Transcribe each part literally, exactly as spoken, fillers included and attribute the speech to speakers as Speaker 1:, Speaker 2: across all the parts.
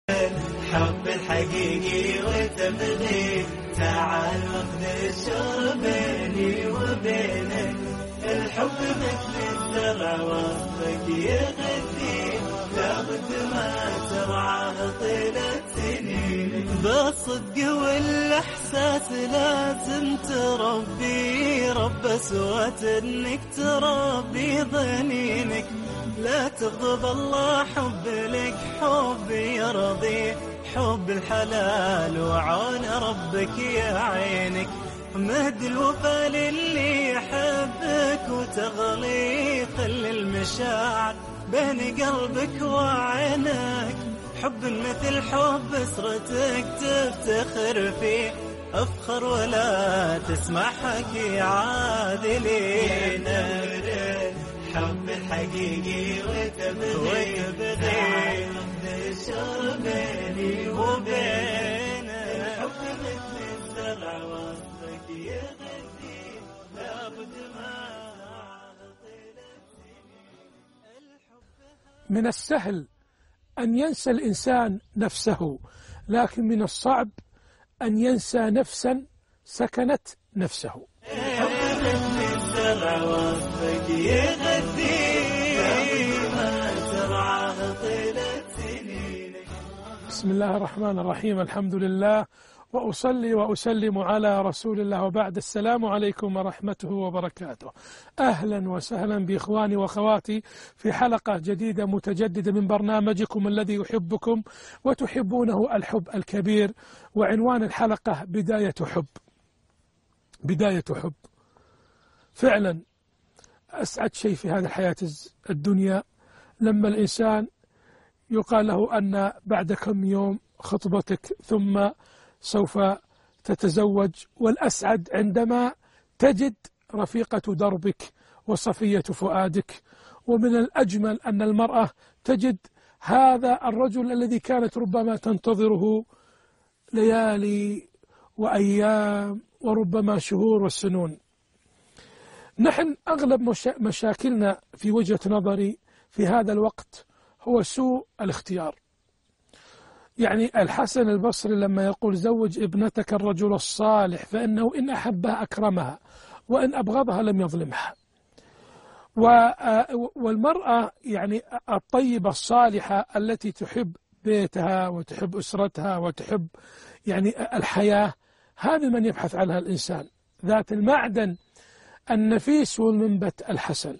Speaker 1: الحب الحقيقي وتبغي تعال وخذ الشرب بيني وبينك. الحب مثل الزرع وسطك يغذي لابد ما ترعاه طيلة سنينك. بالصدق والإحساس لازم تربي رب أسوات انك تربي ظنينك. لا تغضب الله حب لك حب يرضي حب الحلال وعون ربك يا عينك. مهد الوفا للي يحبك وتغلي خلي المشاعر بين قلبك وعينك. حب مثل حب اسرتك تفتخر فيه افخر ولا تسمع حكي عادلين. الحب الحقيقي وتبغي تعال وخذ الشرب بيني وبينك. الحب مثل الزرع وسطك يغذي لابد ما
Speaker 2: من السهل أن ينسى الإنسان نفسه، لكن من الصعب أن ينسى نفسا سكنت نفسه. بسم الله الرحمن الرحيم. الحمد لله وأصلي وأسلم على رسول الله، وبعد. السلام عليكم ورحمته وبركاته. أهلا وسهلا بإخواني وأخواتي في حلقة جديدة متجددة من برنامجكم الذي يحبكم وتحبونه، الحب الكبير. وعنوان الحلقة بداية حب. بداية حب فعلا أسعد شيء في هذه الحياة الدنيا لما الإنسان يقال له أن بعد كم يوم خطبتك ثم سوف تتزوج. والأسعد عندما تجد رفيقة دربك وصفية فؤادك. ومن الأجمل أن المرأة تجد هذا الرجل الذي كانت ربما تنتظره ليالي وأيام وربما شهور والسنون. نحن أغلب مشاكلنا في وجهة نظري في هذا الوقت هو سوء الاختيار. يعني الحسن البصري لما يقول زوج ابنتك الرجل الصالح فإنه إن أحبها أكرمها وإن أبغضها لم يظلمها. والمرأة يعني الطيبة الصالحة التي تحب بيتها وتحب أسرتها وتحب يعني الحياة، هذا من يبحث عنها الإنسان، ذات المعدن النفيس والمنبت الحسن.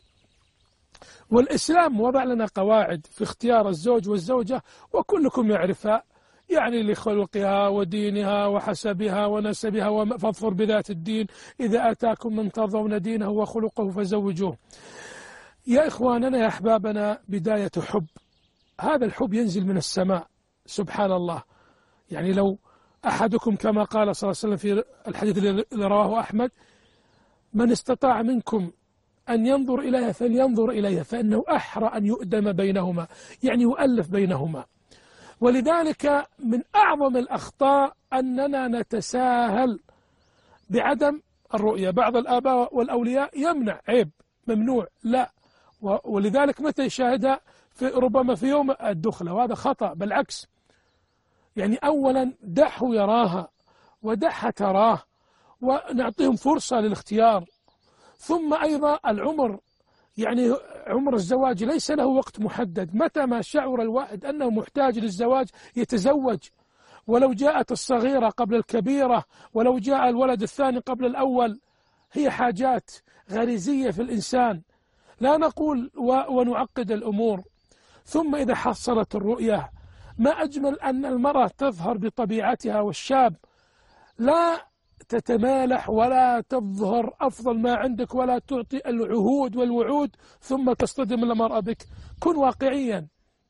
Speaker 2: والإسلام وضع لنا قواعد في اختيار الزوج والزوجة وكلكم يعرفها، يعني لخلقها ودينها وحسبها ونسبها، فاظفر بذات الدين إذا أتاكم من ترضون دينه وخلقه فزوجوه. يا إخواننا يا أحبابنا، بداية حب. هذا الحب ينزل من السماء سبحان الله. يعني لو أحدكم كما قال صلى الله عليه وسلم في الحديث اللي رواه أحمد: من استطاع منكم أن ينظر إليها فلينظر إليها فإنه أحرى أن يؤدم بينهما، يعني يؤلف بينهما. ولذلك من أعظم الأخطاء أننا نتساهل بعدم الرؤية. بعض الآباء والأولياء يمنع، عيب، ممنوع، لا. ولذلك متى يشاهدها؟ في ربما في يوم الدخلة، وهذا خطأ. بالعكس، يعني أولا دعه يراها ودعها تراه ونعطيهم فرصة للاختيار. ثم أيضا العمر، يعني عمر الزواج ليس له وقت محدد. متى ما شعر الواحد أنه محتاج للزواج يتزوج، ولو جاءت الصغيرة قبل الكبيرة، ولو جاء الولد الثاني قبل الأول. هي حاجات غريزية في الإنسان، لا نقول ونعقد الأمور. ثم إذا حصلت الرؤية، ما أجمل أن المرأة تظهر بطبيعتها، والشاب لا تتمالح ولا تظهر أفضل ما عندك ولا تعطي العهود والوعود ثم تصطدم المرأة بك. كن واقعيا.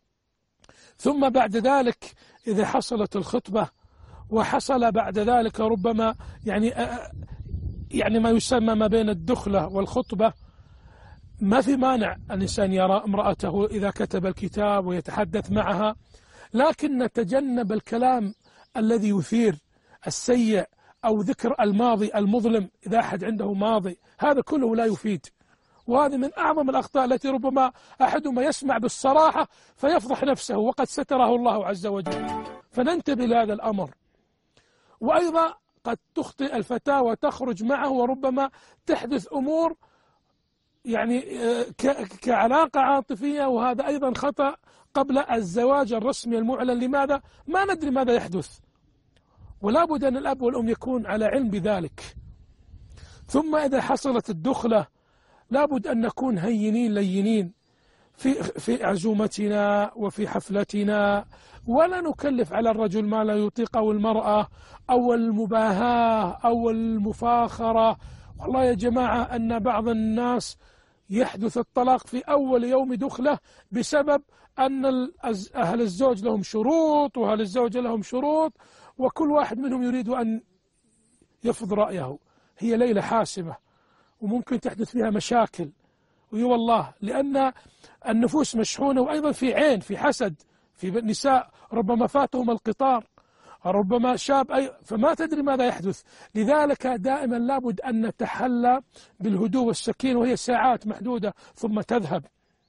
Speaker 2: ثم بعد ذلك إذا حصلت الخطبة وحصل بعد ذلك ربما يعني يعني ما يسمى ما بين الدخلة والخطبة، ما في مانع الإنسان يرى امرأته إذا كتب الكتاب ويتحدث معها، لكن نتجنب الكلام الذي يثير السيء أو ذكر الماضي المظلم. إذا أحد عنده ماضي هذا كله لا يفيد وهذه من أعظم الأخطاء التي ربما أحدهما يسمع بالصراحة فيفضح نفسه وقد ستره الله عز وجل، فننتبه لهذا الأمر. وأيضا قد تخطئ الفتاة وتخرج معه وربما تحدث أمور يعني كعلاقة عاطفية، وهذا أيضا خطأ قبل الزواج الرسمي المعلن. لماذا؟ ما ندري ماذا يحدث، ولا بد أن الأب والأم يكون على علم بذلك. ثم إذا حصلت الدخلة لا بد أن نكون هينين لينين في في عزومتنا وفي حفلتنا، ولا نكلف على الرجل ما لا يطيق أو المرأة أو المباهاة أو المفاخرة. والله يا جماعة أن بعض الناس يحدث الطلاق في أول يوم دخلة بسبب أن أهل الزوج لهم شروط وأهل الزوجة لهم شروط، وكل واحد منهم يريد أن يفرض رأيه. هي ليلة حاسمة وممكن تحدث فيها مشاكل، وي والله، لأن النفوس مشحونة، وأيضا في عين، في حسد، في نساء ربما فاتهم القطار، ربما شاب أي، فما تدري ماذا يحدث. لذلك دائما لابد أن نتحلى بالهدوء والسكينة، وهي ساعات محدودة ثم تذهب.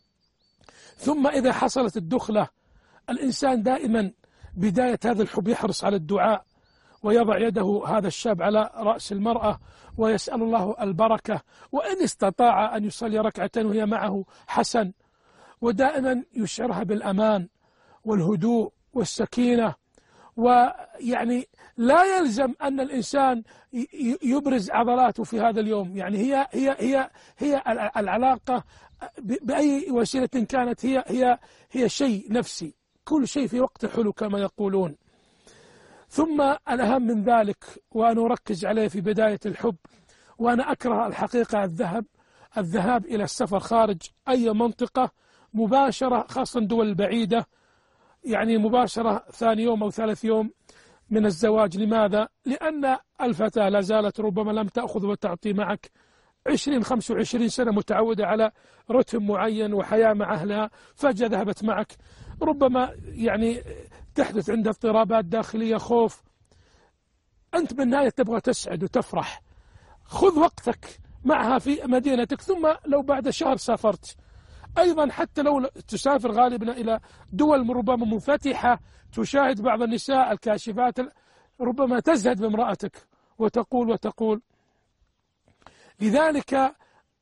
Speaker 2: ثم إذا حصلت الدخلة الإنسان دائما بداية هذا الحب يحرص على الدعاء، ويضع يده هذا الشاب على رأس المرأة ويسأل الله البركة، وإن استطاع أن يصلي ركعة وهي معه حسن، ودائما يشعرها بالأمان والهدوء والسكينة. ويعني لا يلزم أن الإنسان يبرز عضلاته في هذا اليوم، يعني هي هي هي هي العلاقة بأي وسيلة كانت هي هي هي شيء نفسي، كل شيء في وقت حلو كما يقولون. ثم الأهم من ذلك وأنا أركز عليه في بداية الحب، وأنا أكره الحقيقة الذهب الذهاب إلى السفر خارج أي منطقة مباشرة، خاصة الدول البعيدة، يعني مباشرة ثاني يوم أو ثالث يوم من الزواج. لماذا؟ لأن الفتاة لا زالت ربما لم تأخذ وتعطي معك عشرين خمس وعشرين سنة، متعودة على رتم معين وحياة مع أهلها، فجأة ذهبت معك، ربما يعني تحدث عندها اضطرابات داخلية، خوف. أنت بالنهاية تبغى تسعد وتفرح، خذ وقتك معها في مدينتك، ثم لو بعد شهر سافرت. أيضا حتى لو تسافر غالبا إلى دول ربما منفتحة، تشاهد بعض النساء الكاشفات، ربما تزهد بامرأتك وتقول وتقول. لذلك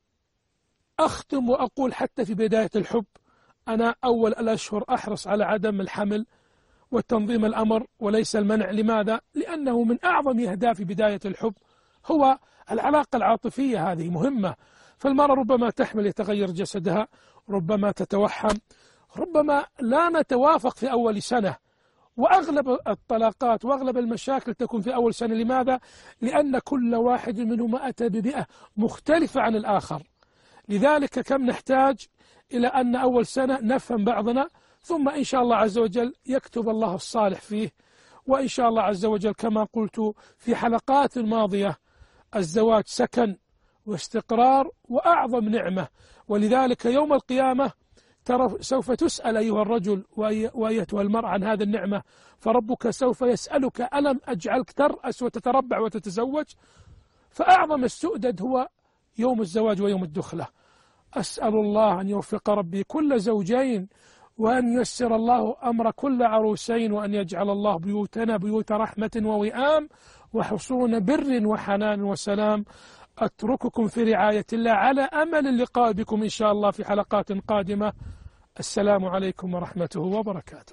Speaker 2: أختم وأقول حتى في بداية الحب، أنا أول الأشهر أحرص على عدم الحمل والتنظيم الأمر وليس المنع. لماذا؟ لأنه من أعظم أهداف بداية الحب هو العلاقة العاطفية، هذه مهمة. فالمرأة ربما تحمل يتغير جسدها، ربما تتوحم، ربما لا نتوافق في أول سنة، وأغلب الطلاقات وأغلب المشاكل تكون في أول سنة. لماذا؟ لأن كل واحد منهما أتى ببيئة مختلفة عن الآخر. لذلك كم نحتاج إلى أن أول سنة نفهم بعضنا، ثم إن شاء الله عز وجل يكتب الله الصالح فيه. وإن شاء الله عز وجل كما قلت في حلقات ماضية، الزواج سكن واستقرار وأعظم نعمة، ولذلك يوم القيامة ترى سوف تسأل أيها الرجل وأيتها المرأة عن هذه النعمة، فربك سوف يسألك ألم أجعلك ترأس وتتربع وتتزوج؟ فأعظم السؤدد هو يوم الزواج ويوم الدخلة. أسأل الله أن يوفق ربي كل زوجين، وأن ييسر الله أمر كل عروسين، وأن يجعل الله بيوتنا بيوت رحمة ووئام وحصون بر وحنان وسلام. أترككم في رعاية الله على أمل اللقاء بكم إن شاء الله في حلقات قادمة. السلام عليكم ورحمته وبركاته.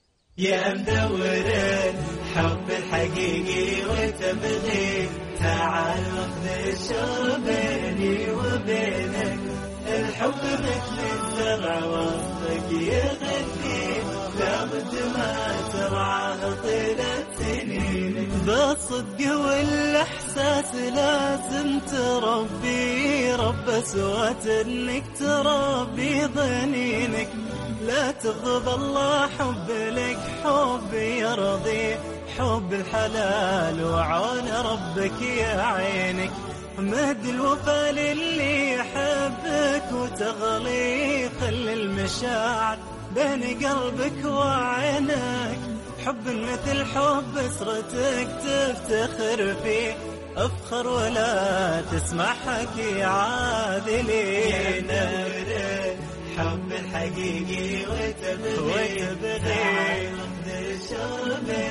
Speaker 1: يا مدور الحب الحقيقي وتبغي، تعال واخذ الشر بيني وبينك. الحب مثل الزرع وسطك يغني، لابد ما ترعاه طيلة سنينك. بالصدق والإحساس لازم تربي، رب سوات انك تربي ضنينك. لا تغضب الله حب لك حب يرضي، حب الحلال وعون ربك يا عينك. مهد الوفا للي يحبك وتغلي، خل المشاعر بين قلبك وعينك. حب مثل حب اسرتك تفتخر فيه، افخر ولا تسمع حكي عادلين. حب الحقيقي وتبغي تعال وخذ الشوق